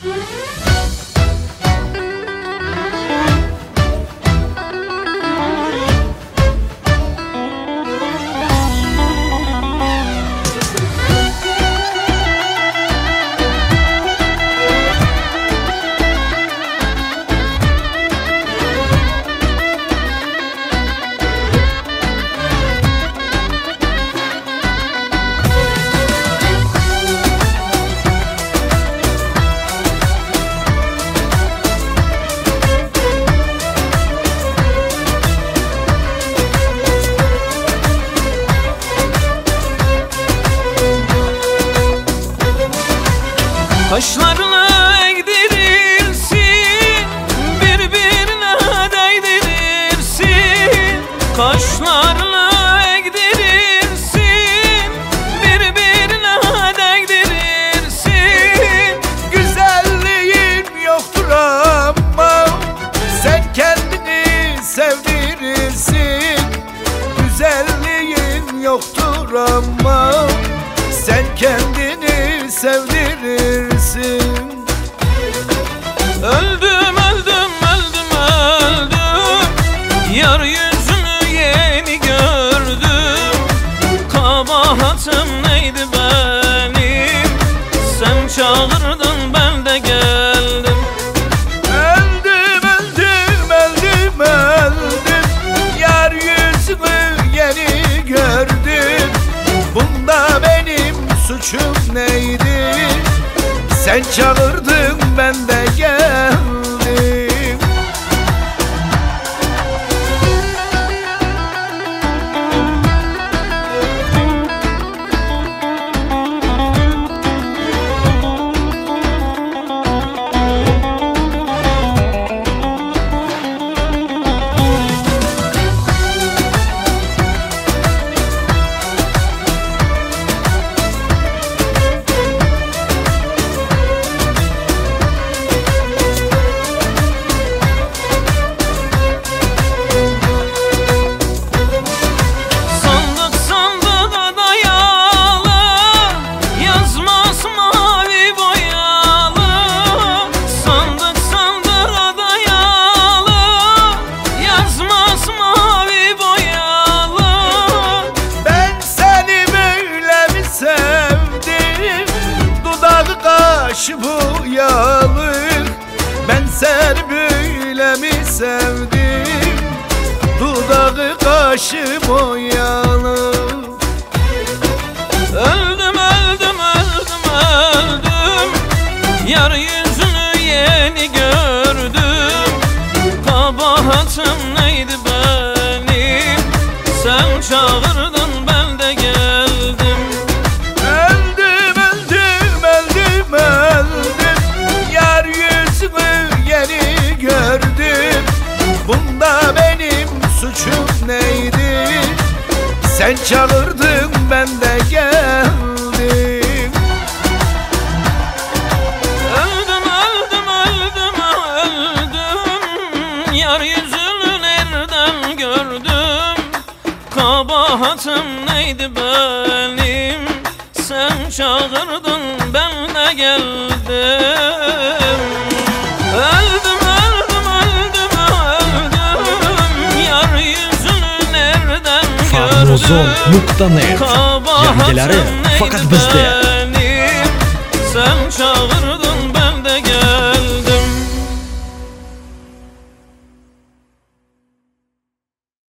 Kaşlarını eğdirirsin, birbirine değdirirsin. Kaşlarını eğdirirsin, birbirine değdirirsin. Güzelliğin yoktur ama sen kendini sevdirirsin. Güzelliğin yoktur ama sen kendini sevdirirsin. Öldüm, öldüm, öldüm, öldüm. Yar yüzünü yeni gördüm. Kabahatim neydi benim? Sen çağırdın, ben de geldim. Öldüm, öldüm, öldüm, öldüm. Yar yüzünü yeni gördüm. Bunda benim suçum neydi? Sen çağırdın, ben de geldim. Kaşı boyalı, ben seni böyle mi sevdim? Dudağı kaşı boyalı. Öldüm, öldüm, öldüm, öldüm. Yar yüzünü yeni gördüm. Kabahatim neydi benim? Sen çağırdın, ben de geldim. Öldüm, öldüm, öldüm, öldüm. Yar yüzünü yeni gördüm. Bunda benim suçum neydi? Sen çağırdın, ben de geldim. Öldüm, öldüm, öldüm, öldüm. Yar yüzünü nereden gördüm? Kabahatim neydi benim? Sen çağırdın, ben de geldim. Öldüm, öldüm, öldüm, öldüm. Yar yüzünü nereden gördüm? Farmozon.net. Yangileri fakat bizde. Sen çağırdın.